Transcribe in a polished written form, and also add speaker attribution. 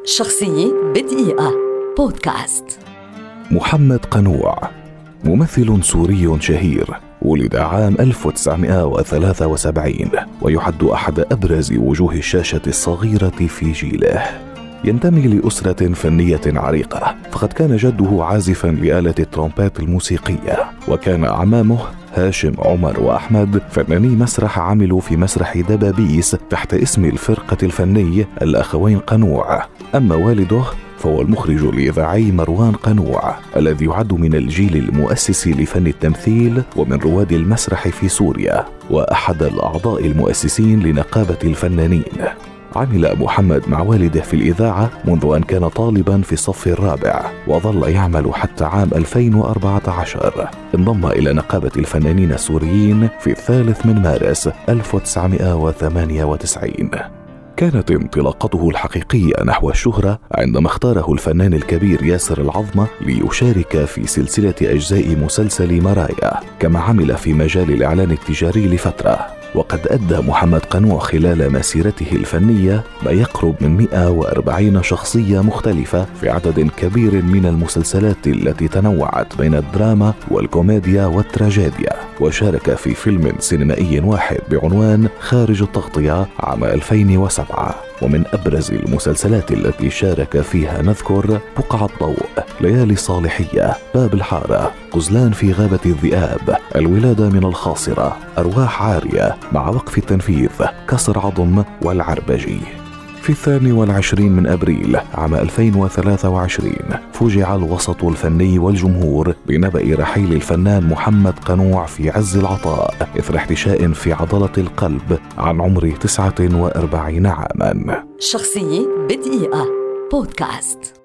Speaker 1: شخصية بدقيقة بودكاست.
Speaker 2: محمد قنوع ممثل سوري شهير، ولد عام 1973 ويعد أحد أبرز وجوه الشاشة الصغيرة في جيله. ينتمي لأسرة فنية عريقة، فقد كان جده عازفا لآلة الترومبيت الموسيقية، وكان أعمامه هاشم، عمر وأحمد فناني مسرح عملوا في مسرح دبابيس تحت اسم الفرقة الفني الأخوين قنوع. أما والده فهو المخرج الإذاعي مروان قنوع، الذي يعد من الجيل المؤسس لفن التمثيل ومن رواد المسرح في سوريا، وأحد الأعضاء المؤسسين لنقابة الفنانين. عمل محمد مع والده في الإذاعة منذ أن كان طالبا في الصف الرابع، وظل يعمل حتى عام 2014. انضم إلى نقابة الفنانين السوريين في 3 مارس 1998. كانت انطلاقته الحقيقية نحو الشهرة عندما اختاره الفنان الكبير ياسر العظمة ليشارك في سلسلة أجزاء مسلسل مرايا، كما عمل في مجال الإعلان التجاري لفترة. وقد أدى محمد قنوع خلال مسيرته الفنية ما يقرب من 140 شخصية مختلفة في عدد كبير من المسلسلات التي تنوعت بين الدراما والكوميديا والتراجيديا، وشارك في فيلم سينمائي واحد بعنوان خارج التغطية عام 2007. ومن أبرز المسلسلات التي شارك فيها نذكر بقعة ضوء، ليالي صالحية، باب الحارة، غزلان في غابة الذئاب، الولادة من الخاصرة، أرواح عارية، مع وقف التنفيذ، كسر عظم، والعربجي. في 22 أبريل عام 2023 فوجئ الوسط الفني والجمهور بنبأ رحيل الفنان محمد قنوع في عز العطاء إثر احتشاء في عضلة القلب عن عمر 49 عاما.
Speaker 1: شخصية بدقيقة بودكاست.